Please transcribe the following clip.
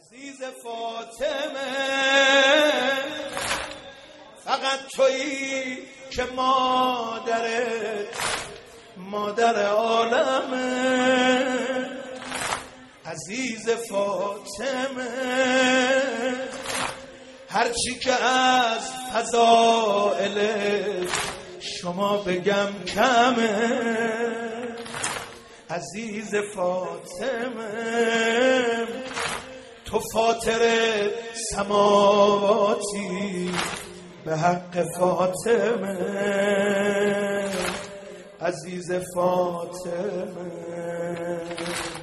عزیز فاطمه فقط تویی که مادر عالمه. عزیز فاطمه هرچی که از فضائل شما بگم کمه. عزیز فاطمه تو فاطر سماواتی به حق فاطمه. عزیز فاطمه